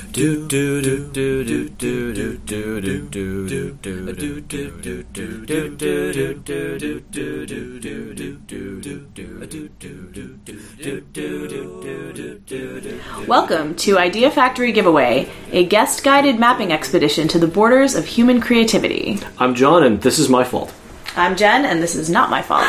Welcome to Idea Factory Giveaway, a guest-guided mapping expedition to the borders of human creativity. I'm John, and this is my fault. I'm Jen, and this is not my fault.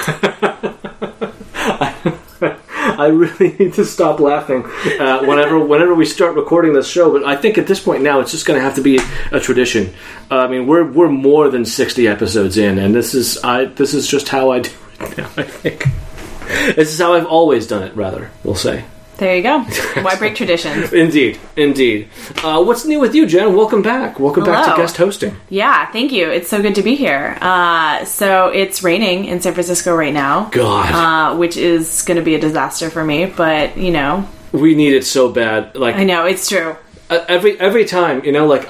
I really need to stop laughing whenever we start recording this show, but I think at this point now it's just going to have to be a tradition. I mean, we're more than 60 episodes in, and this is just how I do it now, I think. This is how I've always done it, rather, we'll say. There you go. Why break tradition? Indeed. What's new with you, Jen? Welcome back. Welcome back to guest hosting. Yeah, thank you. It's so good to be here. So it's raining in San Francisco right now. God. Which is going to be a disaster for me, but, you know. We need it so bad. Like, I know, it's true. Every time, you know, like,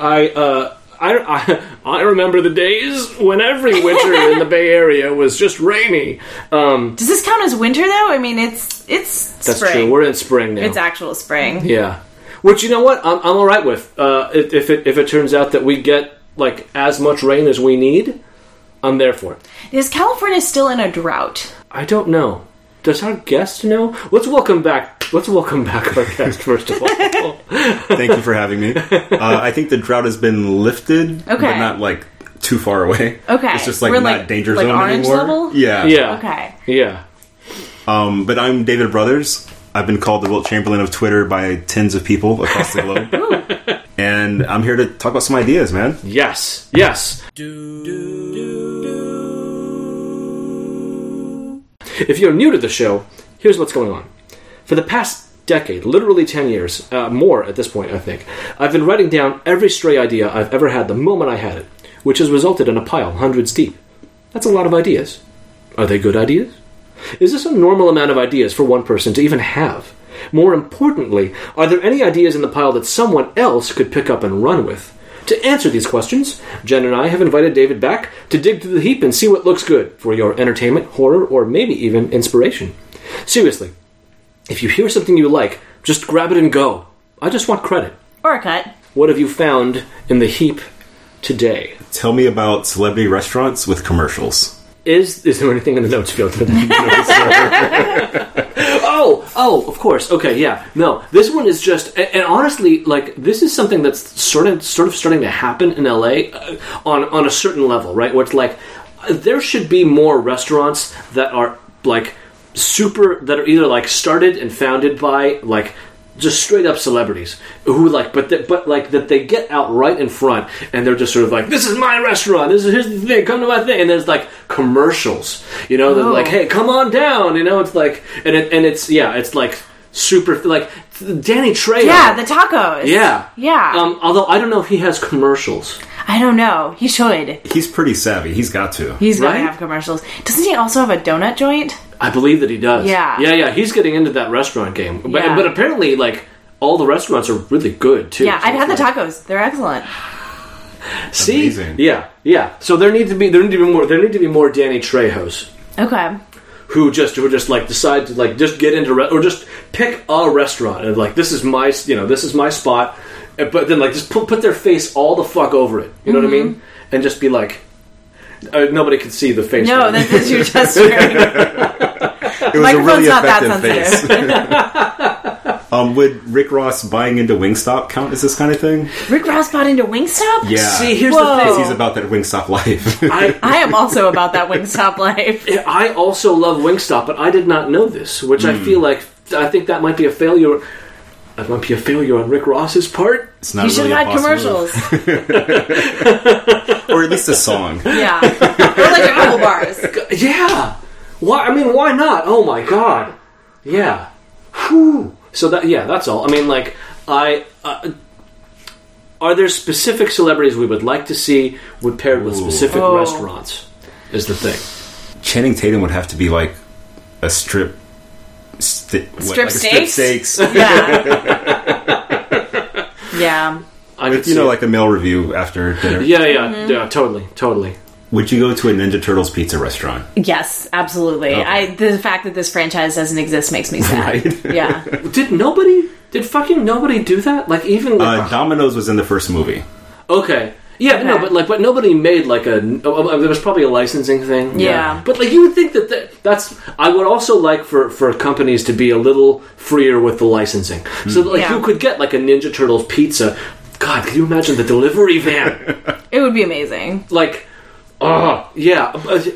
I remember the days when every winter in the Bay Area was just rainy. Does this count as winter, though? I mean, it's That's spring. True. We're in spring now. It's actual spring. Yeah. Which, you know what? I'm all right with. If it turns out that we get like as much rain as we need, I'm there for it. Is California still in a drought? I don't know. Does our guest know? Let's welcome back our guest first of all. Thank you for having me. I think the drought has been lifted, but not like too far away. Okay, it's just like we're not danger zone orange anymore. Level? Yeah. Okay. Yeah. But I'm David Brothers. I've been called the Wilt Chamberlain of Twitter by tens of people across the globe. And I'm here to talk about some ideas, man. Yes. If you're new to the show, here's what's going on. For the past decade, literally 10 years, more at this point, I think, I've been writing down every stray idea I've ever had the moment I had it, which has resulted in a pile hundreds deep. That's a lot of ideas. Are they good ideas? Is this a normal amount of ideas for one person to even have? More importantly, are there any ideas in the pile that someone else could pick up and run with? To answer these questions, Jen and I have invited David back to dig through the heap and see what looks good for your entertainment, horror, or maybe even inspiration. Seriously, if you hear something you like, just grab it and go. I just want credit. Or a cut. What have you found in the heap today? Tell me about celebrity restaurants with commercials. Is there anything in the notes field for that? Oh, of course. Okay, yeah. No, this one is just, and honestly, like, this is something that's sort of starting to happen in LA on a certain level, right? Where it's like, there should be more restaurants that are like that are either like started and founded by like just straight up celebrities who like, but that they get out right in front and they're just sort of like, this is my restaurant. Here's the thing. Come to my thing. And there's like commercials, you know, they're like, hey, come on down. You know, it's like, it's like super like Danny Trejo. Yeah, the tacos. Yeah. Although I don't know if he has commercials. I don't know. He should. He's pretty savvy. He's got to. He's got to have commercials. Doesn't he also have a donut joint? I believe that he does. Yeah. He's getting into that restaurant game. But apparently, like, all the restaurants are really good, too. Yeah, I've had the tacos. They're excellent. See? Amazing. Yeah. So there need to be more Danny Trejos. Okay. Who just like decide to like just get into or just pick a restaurant and like this is my spot, but then like just put their face all the fuck over it. You know what I mean? And just be like, nobody can see the face. No, that's you're just wearing. It was a really effective face. Would Rick Ross buying into Wingstop count as this kind of thing? Rick Ross bought into Wingstop? Yeah. See, here's the thing. He's about that Wingstop life. I am also about that Wingstop life. I also love Wingstop, but I did not know this, which I think that might be a failure. That might be a failure on Rick Ross's part. It's not you should really have had commercials. Or at least a song. Yeah. Or like a couple bars. Yeah. Why not? Oh my god. Yeah. Whew. So that's all. I mean, like, are there specific celebrities we would like to see paired with specific restaurants? Is the thing. Channing Tatum would have to be like a strip steaks. Yeah. Like a meal review after dinner. Yeah, totally. Would you go to a Ninja Turtles pizza restaurant? Yes, absolutely. Okay. The fact that this franchise doesn't exist makes me sad. Right? Yeah. Did nobody? Did fucking nobody do that? Like, even... Domino's was in the first movie. Okay. Yeah, Okay. no, but nobody made, like, there was probably a licensing thing. Yeah. But, like, you would think that's... I would also like for companies to be a little freer with the licensing. So, like, Yeah. you could get, like, a Ninja Turtles pizza. God, can you imagine the delivery van? It would be amazing. Like, yeah.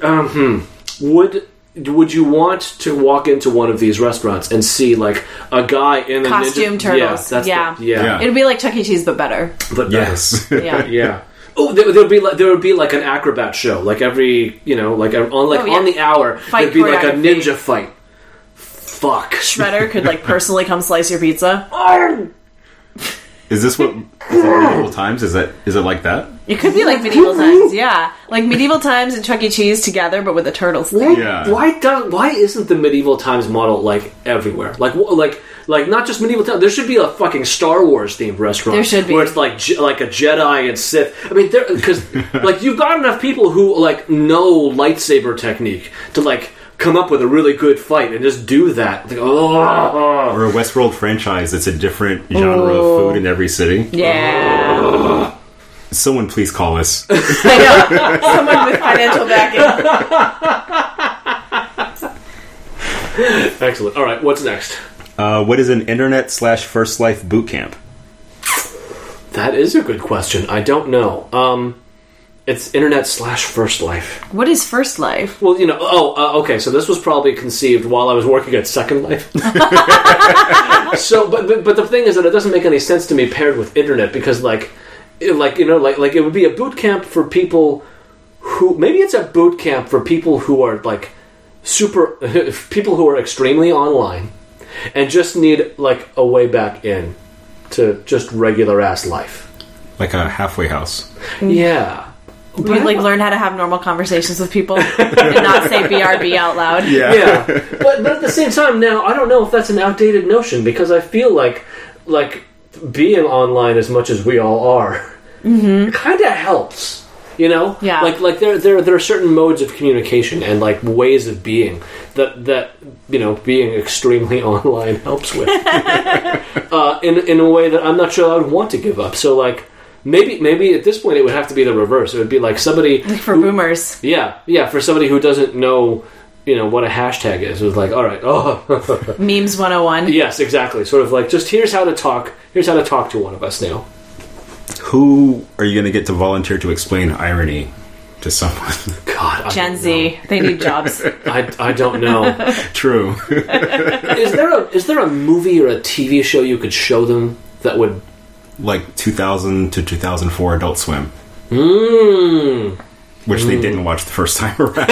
Would you want to walk into one of these restaurants and see, like, a guy in a Costume Ninja... turtles. Yeah, Yeah. It'd be like Chuck E. Cheese, but better. But Yes. Yeah. yeah. Oh, there would be like an acrobat show, like every on the hour Fight there'd be like a choreography. ninja fight. Fuck. Shredder could like personally come slice your pizza. Is this what medieval times? Is it like that? It could be like medieval times, yeah, like medieval times and Chuck E. Cheese together, but with a turtle stick. Yeah. Why isn't the medieval times model like everywhere? Like not just medieval times. There should be a fucking Star Wars themed restaurant. There should be. Where it's like a Jedi and Sith. I mean, because like you've got enough people who like know lightsaber technique to like come up with a really good fight and just do that. Like, Or a Westworld franchise that's a different genre of food in every city? Yeah, Someone please call us. I know. Someone with financial backing. Excellent. All right, what's next? What is an internet/First Life boot camp? That is a good question. I don't know. It's internet/First Life. What is First Life? Well, okay, so this was probably conceived while I was working at Second Life. So, but the thing is that it doesn't make any sense to me paired with internet because, like it would be a boot camp for people who maybe it's a boot camp for people who are like people who are extremely online and just need like a way back in to just regular ass life, Like a halfway house. Yeah. We like learn how to have normal conversations with people and not say BRB out loud. Yeah, but at the same time, now I don't know if that's an outdated notion because I feel like being online as much as we all are kind of helps. You know, Yeah. like there are certain modes of communication and like ways of being that being extremely online helps with in a way that I'm not sure I would want to give up. So like. Maybe at this point it would have to be the reverse. It would be like somebody Like for boomers. Yeah, for somebody who doesn't know, what a hashtag is. It was like, all right, Memes 101. yes, exactly. Sort of like just here's how to talk to one of us now. Who are you going to get to volunteer to explain irony to someone? God, Gen Z. They need jobs. I don't know. True. Is there a movie or a TV show you could show them that would Like 2000 to 2004 Adult Swim. Which they didn't watch the first time around.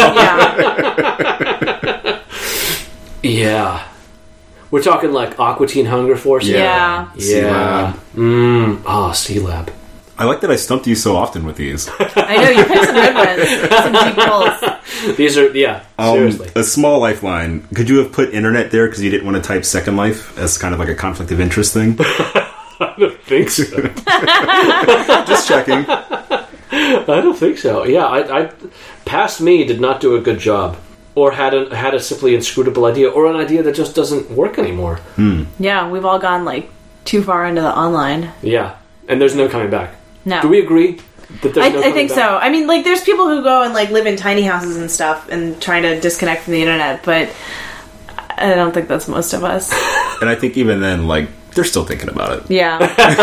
Yeah. Yeah. We're talking like Aqua Teen Hunger Force? Yeah. Yeah. C-Lab. I like that I stumped you so often with these. I know, you picked some good ones. Some deep pulls. These are, seriously. A small lifeline. Could you have put internet there because you didn't want to type Second Life as kind of like a conflict of interest thing? I don't think so. Just checking. I don't think so. Yeah, I past me did not do a good job, or had a simply inscrutable idea, or an idea that just doesn't work anymore. Yeah, we've all gone like too far into the online. Yeah, and there's no coming back. No. Do we agree that there's no I coming think back? so. I mean, like, there's people who go and like live in tiny houses and stuff and trying to disconnect from the internet, but I don't think that's most of us. And I think even then, like, they're still thinking about it. Yeah.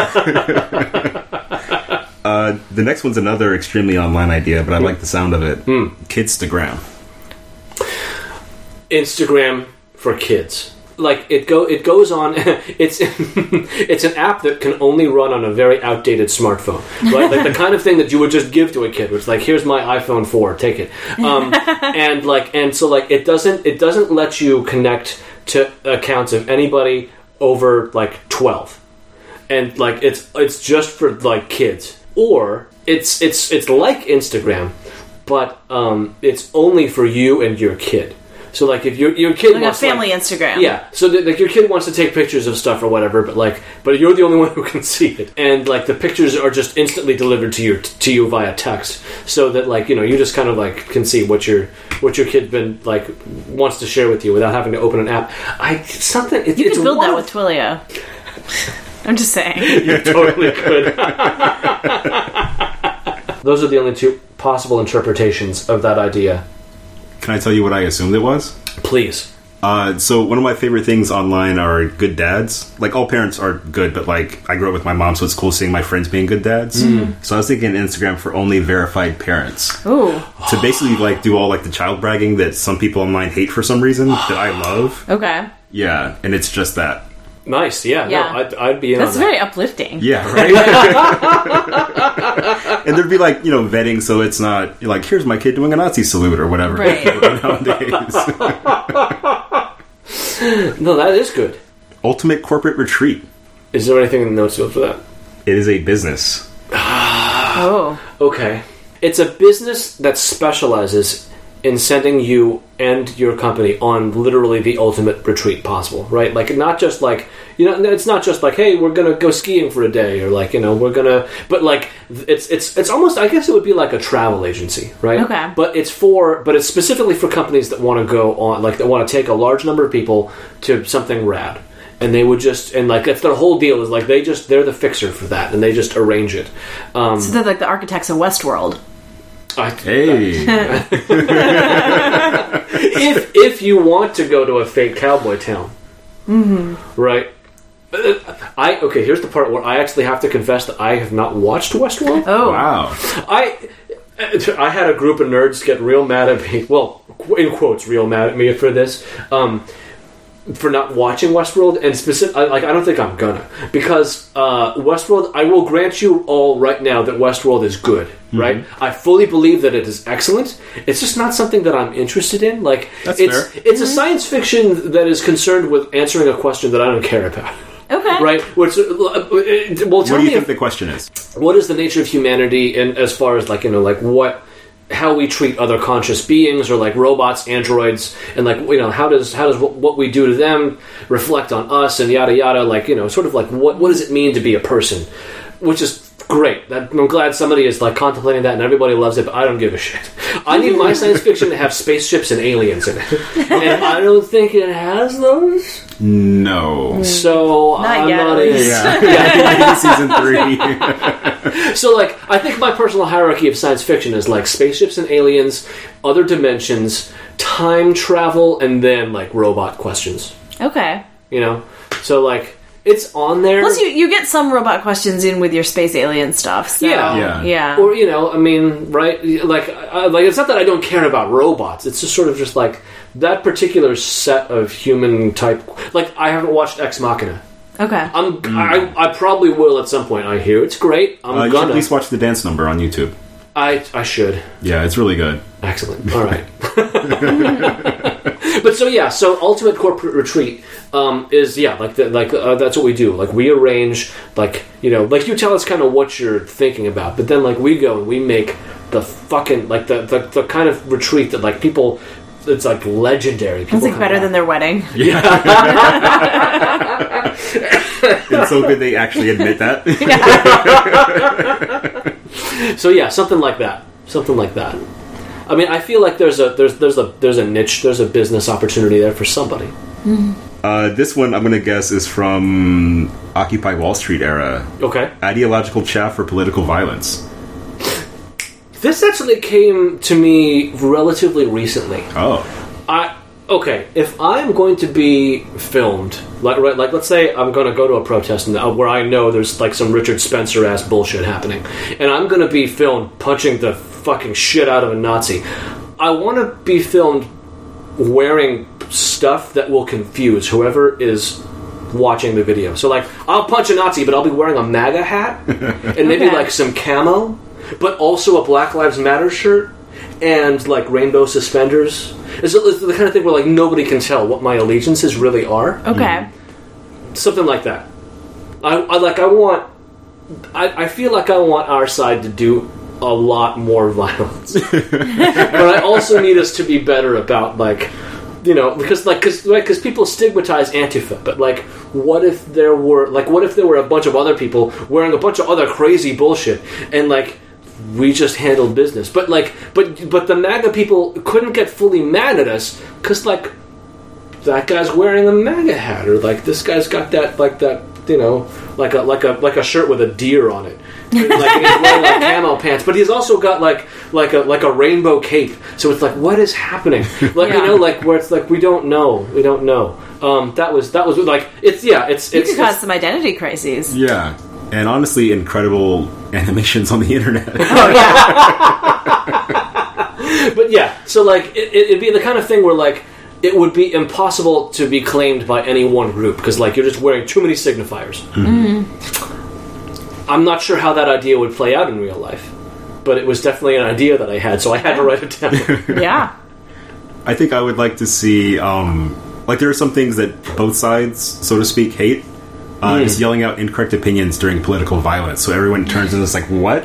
The next one's another extremely online idea, but I like the sound of it. Kidstagram. Instagram for kids. Like it goes on. It's an app that can only run on a very outdated smartphone, right? Like the kind of thing that you would just give to a kid. It's like, here's my iPhone 4, take it. And so it doesn't let you connect to accounts of anybody over like 12, and like it's just for like kids, or it's like Instagram, but it's only for you and your kid. So, like, if your kid Like wants a family Instagram. Yeah, so like your kid wants to take pictures of stuff or whatever, but you're the only one who can see it, and like the pictures are just instantly delivered to you via text, so that like you just kind of like can see what your kid been like wants to share with you without having to open an app. You can build that with Twilio. I'm just saying. You totally could. Those are the only two possible interpretations of that idea. Can I tell you what I assumed it was? Please. So one of my favorite things online are good dads. Like, all parents are good, but like, I grew up with my mom, so it's cool seeing my friends being good dads. So I was thinking Instagram for only verified parents. Ooh. To basically like do all like the child bragging that some people online hate for some reason that I love. Okay. Yeah, and it's just that. Nice, yeah. Yeah. No, I'd be in That's on that. very uplifting. Yeah, right? And there'd be like, vetting, so it's not like, here's my kid doing a Nazi salute or whatever. Right. Nowadays. No, that is good. Ultimate corporate retreat. Is there anything in the notes for that? It is a business. Oh. Okay. It's a business that specializes in sending you and your company on literally the ultimate retreat possible, right? Like, not just like, it's not just like, hey, we're gonna go skiing for a day, or like, we're gonna, but like, it's almost, I guess it would be like a travel agency, right? Okay. But it's specifically for companies that want to go on, like, that want to take a large number of people to something rad. And they would just, and like, if their whole deal is like, they're the fixer for that, and they just arrange it. So they're like the architects of Westworld. Hey. if you want to go to a fake cowboy town, right? Okay. Here's the part where I actually have to confess that I have not watched Westworld. Oh. Wow. I had a group of nerds get real mad at me. Well, in quotes, real mad at me for this. For not watching Westworld, and I don't think I'm gonna, because Westworld, I will grant you all right now that Westworld is good, right? I fully believe that it is excellent. It's just not something that I'm interested in. Like, That's it's fair. it's a science fiction that is concerned with answering a question that I don't care about. Okay. Right? Which, well, What tell do you me think the question is? what is the nature of humanity, and as far as like, how we treat other conscious beings, or like robots, androids, and like, how does what we do to them reflect on us, and yada yada, like, sort of like, what does it mean to be a person? Which is great. I'm glad somebody is like contemplating that, and everybody loves it, but I don't give a shit. I need my science fiction to have spaceships and aliens in it, and I don't think it has those. No. So Not I'm yet, not at in. least. Yeah. Season 3. So, like, I think my personal hierarchy of science fiction is, like, spaceships and aliens, other dimensions, time travel, and then, like, robot questions. Okay. So, like, it's on there. Plus, you get some robot questions in with your space alien stuff. So, Yeah. Or, right? Like, it's not that I don't care about robots. It's just sort of just, like, that particular set of human type. Like, I haven't watched Ex Machina. Okay. I probably will at some point. I hear it's great. You should at least watch the dance number on YouTube. I should. Yeah, it's really good. Excellent. All right. But so Ultimate Corporate Retreat is that's what we do. Like, we arrange, like, like, you tell us kind of what you're thinking about, but then, like, we go and we make the fucking, like, the kind of retreat that, like, people, it's like legendary. People It's like better than their wedding. It's so good they actually admit that. So something like that. I mean, I feel like there's a niche, there's a business opportunity there for somebody. This one, I'm going to guess, is from Occupy Wall Street era. Okay. Ideological chaff for political violence. This actually came to me relatively recently. Oh. If I'm going to be filmed, like let's say I'm going to go to a protest where I know there's like some Richard Spencer ass bullshit happening, and I'm going to be filmed punching the fucking shit out of a Nazi. I want to be filmed wearing stuff that will confuse whoever is watching the video. So, like, I'll punch a Nazi, but I'll be wearing a MAGA hat and maybe like some camo, but also a Black Lives Matter shirt and like rainbow suspenders. It's the kind of thing where, like, nobody can tell what my allegiances really are. Okay. Something like that. I feel like I want our side to do a lot more violence. But I also need us to be better about, like, because people stigmatize Antifa, but, like, what if there were a bunch of other people wearing a bunch of other crazy bullshit, and, like, we just handled business. But the MAGA people couldn't get fully mad at us because, like, that guy's wearing a MAGA hat, or like this guy's got that, like, that, like a shirt with a deer on it. Like, and he's wearing like camo pants, but he's also got like a rainbow cape. So it's like, what is happening? Like like where it's like we don't know. That was like it's You could cause some identity crises. Yeah, and honestly, incredible animations on the internet. Oh yeah. But yeah, so like it'd be the kind of thing where like it would be impossible to be claimed by any one group because like you're just wearing too many signifiers. Mm-hmm. I'm not sure how that idea would play out in real life, but it was definitely an idea that I had, so I had to write it down. Yeah. I think I would like to see, like there are some things that both sides, so to speak, hate. Just yelling out incorrect opinions during political violence, so everyone turns and is like, what?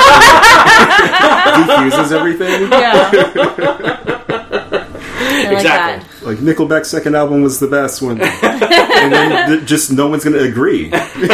Defuses everything? Yeah. Exactly. Like Nickelback's second album was the best one. And then just no one's going to agree.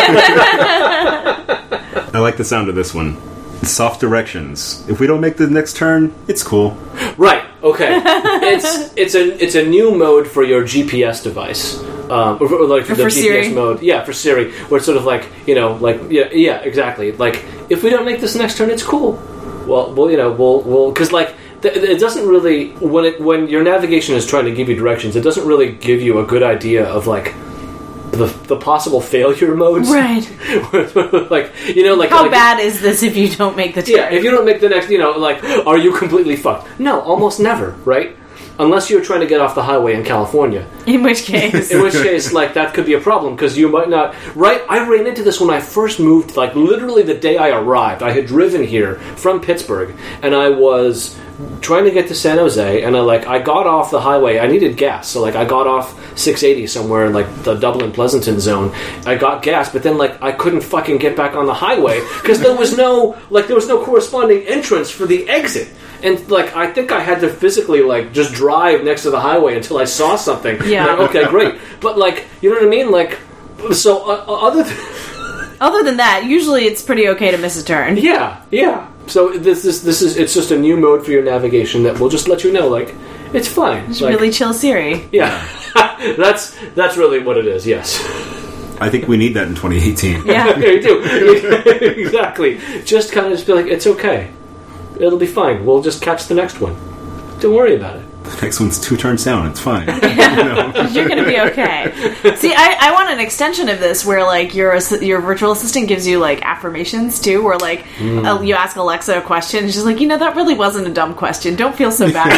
I like the sound of this one. Soft directions. If we don't make the next turn, it's cool. Right. Okay. It's a new mode for your GPS device. Or like for the GPS Siri. mode. Yeah, for Siri. Where it's sort of like, yeah, exactly. Like, if we don't make this next turn, it's cool. Well, we'll because like it doesn't really when your navigation is trying to give you directions, it doesn't really give you a good idea of like the possible failure modes. Right. like how bad is this if you don't make the turn? Yeah, if you don't make the next, like, are you completely fucked? No, almost never, right? Unless you're trying to get off the highway in California. In which case, like, that could be a problem, because you might not... Right? I ran into this when I first moved, like, literally the day I arrived. I had driven here from Pittsburgh, and I was trying to get to San Jose, and I got off the highway. I needed gas, so, like, I got off 680 somewhere in, like, the Dublin-Pleasanton zone. I got gas, but then, like, I couldn't fucking get back on the highway, because there was no corresponding entrance for the exit. And, like, I think I had to physically, like, just drive next to the highway until I saw something. Yeah. Like, okay, great. But, like, you know what I mean? Like, so, other than that, usually it's pretty okay to miss a turn. Yeah. So, this is it's just a new mode for your navigation that will just let you know, like, it's fine. It's like, really chill Siri. Yeah. That's really what it is, yes. I think we need that in 2018. Yeah. You do. Exactly. Just kind of just be like, it's okay. It'll be fine. We'll just catch the next one. Don't worry about it. The next one's 2 turns down. It's fine. You're going to be okay. See, I want an extension of this where, like, your virtual assistant gives you, like, affirmations, too, where, like, you ask Alexa a question, and she's like, that really wasn't a dumb question. Don't feel so bad.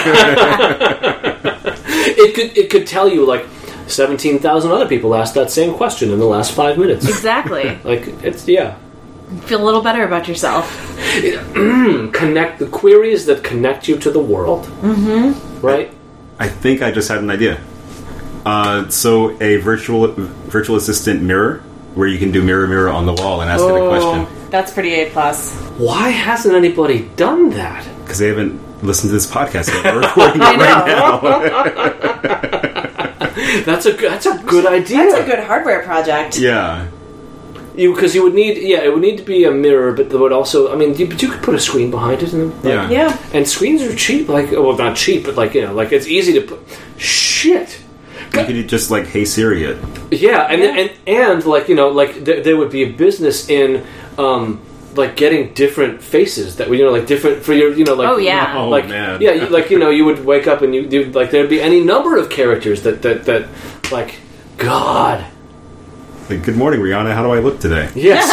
It could tell you, like, 17,000 other people asked that same question in the last 5 minutes. Exactly. Like, it's, yeah. Feel a little better about yourself. Connect the queries that connect you to the world. Mm-hmm. Right? I think I just had an idea. So a virtual assistant mirror, where you can do mirror on the wall and ask it a question. That's pretty A+. Why hasn't anybody done that? Because they haven't listened to this podcast yet. We're recording it right now. That's a good idea. That's a good hardware project. Yeah. Because it would need to be a mirror, but there would also, I mean, but you could put a screen behind it. And, like, yeah. And screens are cheap, like, well, not cheap, but like, like it's easy to put. Shit. You could just like, hey Siri it. Yeah, and like, like there would be a business in, like getting different faces that would, like different for your, like. Oh yeah. Oh like, man. Yeah, like you would wake up and you like there'd be any number of characters that like, God. Like, good morning, Rihanna. How do I look today? Yes.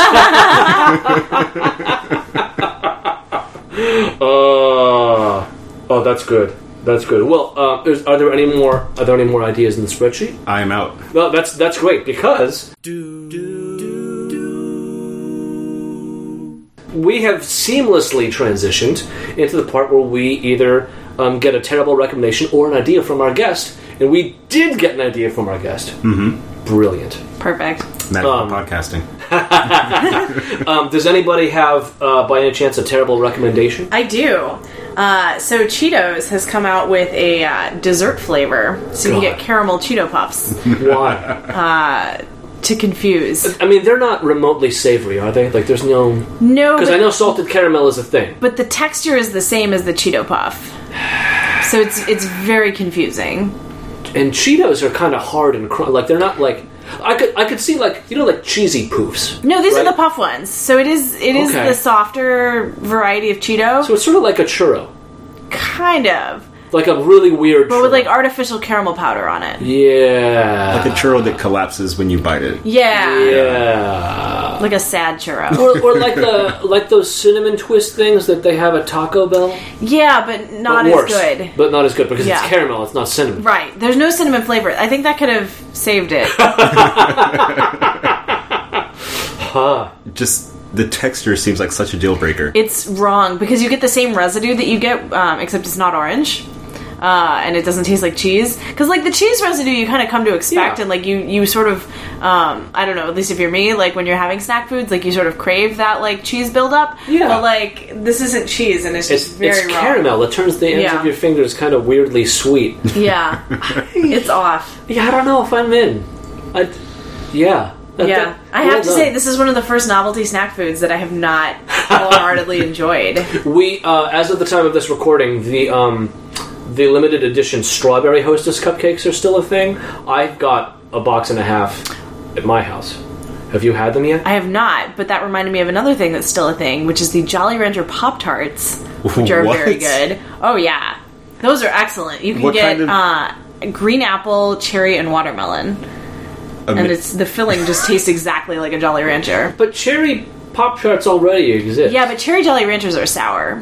Oh, that's good. That's good. Well, are there any more ideas in the spreadsheet? I am out. Well, that's great because we have seamlessly transitioned into the part where we either get a terrible recommendation or an idea from our guest, and we did get an idea from our guest. Mm-hmm. Brilliant. Perfect. Magical podcasting. Does anybody have, by any chance, a terrible recommendation? I do. So Cheetos has come out with a dessert flavor, so you can get caramel Cheeto Puffs. Why? To confuse. I mean, they're not remotely savory, are they? Like, there's no... No, because I know salted caramel is a thing. But the texture is the same as the Cheeto Puff. So it's very confusing. And Cheetos are kind of hard and like they're not like I could see like like cheesy poofs. No, these right? are the puff ones. So it is Okay. the softer variety of Cheeto. So it's sort of like a churro, Kind of. like a really weird. But churro. with like artificial caramel powder on it. Yeah, Like a churro that collapses when you bite it. Yeah. yeah. Like a sad churro. Or like those cinnamon twist things that they have at Taco Bell. Yeah, but not But worse, as good. But not as good because Yeah. it's caramel. It's not cinnamon. Right. There's no cinnamon flavor. I think that could have saved it. Just the texture seems like such a deal breaker. It's wrong because you get the same residue that you get, except it's not orange. And it doesn't taste like cheese. Because, like, the cheese residue you kind of come to expect, Yeah. and, like, you sort of, I don't know, at least if you're me, like, when you're having snack foods, like, you sort of crave that, like, cheese buildup. Yeah. But, like, this isn't cheese, and it's just very it's wrong. caramel. It turns the ends Yeah. of your fingers kind of weirdly sweet. Yeah. It's off. Yeah, I don't know if I'm in. Yeah. Yeah. I have to say, this is one of the first novelty snack foods that I have not wholeheartedly enjoyed. We, as of the time of this recording, the limited edition strawberry Hostess cupcakes are still a thing. I've got a box and a half at my house. Have you had them yet? I have not, but that reminded me of another thing that's still a thing, which is the Jolly Rancher Pop-Tarts, which are What? very good. Oh, yeah. Those are excellent. You can What get kind green apple, cherry, and watermelon. And the filling just tastes exactly like a Jolly Rancher. But cherry Pop-Tarts already exist. Yeah, but cherry Jolly Ranchers are sour.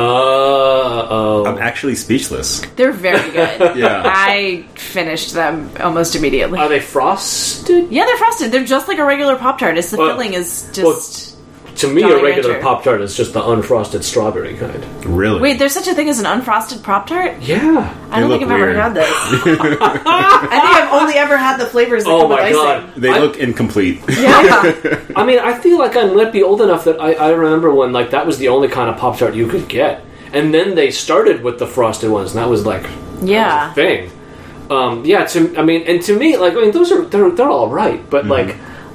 I'm actually speechless. They're very good. Yeah. I finished them almost immediately. Are they frosted? Yeah, they're frosted. They're just like a regular Pop-Tart. It's the Well- filling is just... To me, Jolly a regular Rancher. Pop-Tart is just the unfrosted strawberry kind. Really? Wait, there's such a thing as an unfrosted Pop-Tart? Yeah. I don't They think I've look ever weird. had this. I think I've only ever had the flavors that Oh come with my icing. god. They look incomplete. Yeah. I mean, I feel like I might be old enough that I remember when like that was the only kind of Pop-Tart you could get. And then they started with the frosted ones, and that was like Yeah. a thing. To me, like, I mean, they're all right, but like,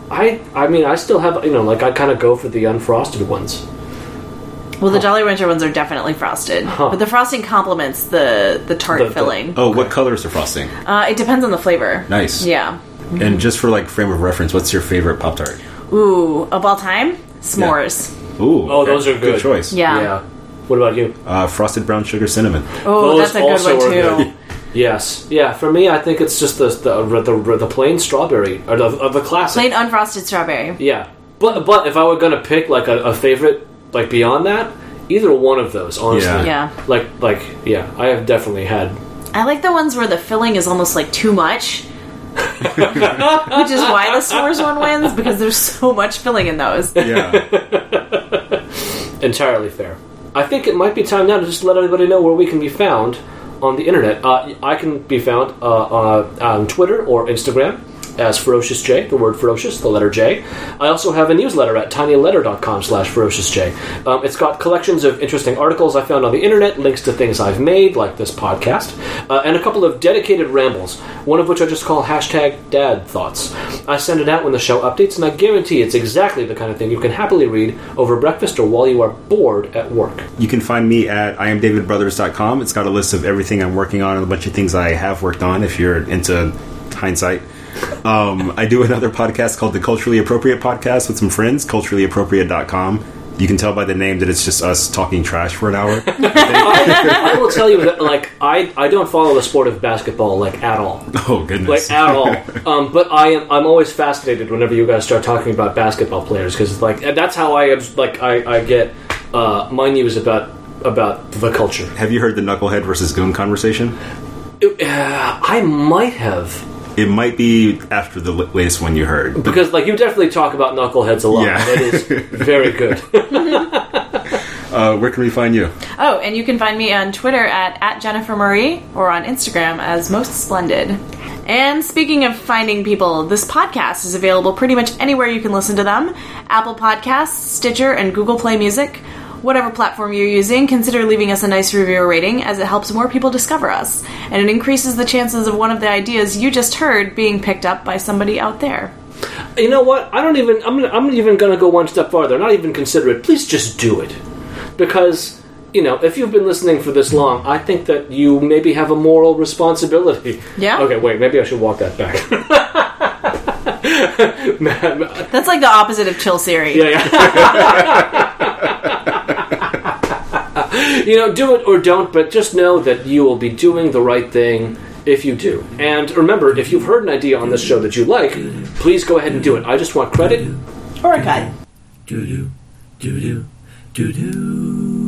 I still have, like, I kind of go for the unfrosted ones. Well, the Jolly Rancher ones are definitely frosted, but the frosting complements the tart The- filling. Oh, what color is the frosting? It depends on the flavor. Nice. Yeah. And just for like frame of reference, what's your favorite Pop-Tart? Ooh, of all time, s'mores. Ooh. Oh, those are good. Good choice. Yeah. What about you? Frosted brown sugar cinnamon. Oh, Those that's a good also one are too. good. Yes. Yeah. For me, I think it's just the plain strawberry or the classic. Plain unfrosted strawberry. Yeah. But if I were gonna pick like a favorite like beyond that, either one of those, honestly. Yeah. Like yeah, I have definitely had. I like the ones where the filling is almost like too much. Which is why the s'mores one wins, because there's so much filling in those. Yeah. Entirely fair. I think it might be time now to just let everybody know where we can be found on the internet. I can be found on Twitter or Instagram as Ferocious J, the word ferocious, the letter J. I also have a newsletter at tinyletter.com/ferociousj. It's got collections of interesting articles I found on the internet, links to things I've made, like this podcast, and a couple of dedicated rambles, one of which I just call #DadThoughts. I send it out when the show updates, and I guarantee it's exactly the kind of thing you can happily read over breakfast or while you are bored at work. You can find me at iamdavidbrothers.com. It's got a list of everything I'm working on and a bunch of things I have worked on if you're into hindsight. I do another podcast called the Culturally Appropriate Podcast with some friends, culturallyappropriate.com. You can tell by the name that it's just us talking trash for an hour. I will tell you that, like, I don't follow the sport of basketball, like, at all. Oh, goodness. Like, at all. But I'm always fascinated whenever you guys start talking about basketball players, because, like, that's how I get my news about the culture. Have you heard the Knucklehead versus Goon conversation? I might have. It might be after the latest one you heard. Because, like, you definitely talk about knuckleheads a lot. Yeah. That is very good. Where can we find you? Oh, and you can find me on Twitter at Jennifer Marie or on Instagram as Most Splendid. And speaking of finding people, this podcast is available pretty much anywhere you can listen to them. Apple Podcasts, Stitcher, and Google Play Music. Whatever platform you're using, consider leaving us a nice review or rating, as it helps more people discover us, and it increases the chances of one of the ideas you just heard being picked up by somebody out there. You know what? I'm even going to go one step farther. Not even consider it. Please just do it. Because, if you've been listening for this long, I think that you maybe have a moral responsibility. Yeah? Okay, wait. Maybe I should walk that back. That's like the opposite of chill Siri. Yeah. Do it or don't, but just know that you will be doing the right thing if you do. And remember, if you've heard an idea on this show that you like, please go ahead and do it. I just want credit Or a cut. Do do do do do do.